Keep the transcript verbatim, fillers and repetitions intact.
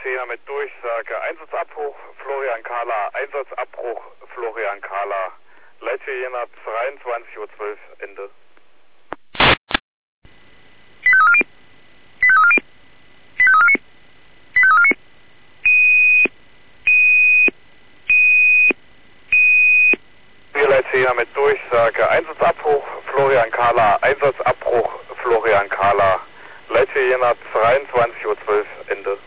Leitfähigkeit mit Durchsage. Einsatzabbruch Florian Kahler. Einsatzabbruch Florian Kahler. Leitfähigkeit zweiundzwanzig Uhr zwölf. Ende. Leitfähigkeit mit Durchsage. Einsatzabbruch Florian Kahler. Einsatzabbruch Florian Kahler. Leitfähigkeit zweiundzwanzig Uhr zwölf. Ende.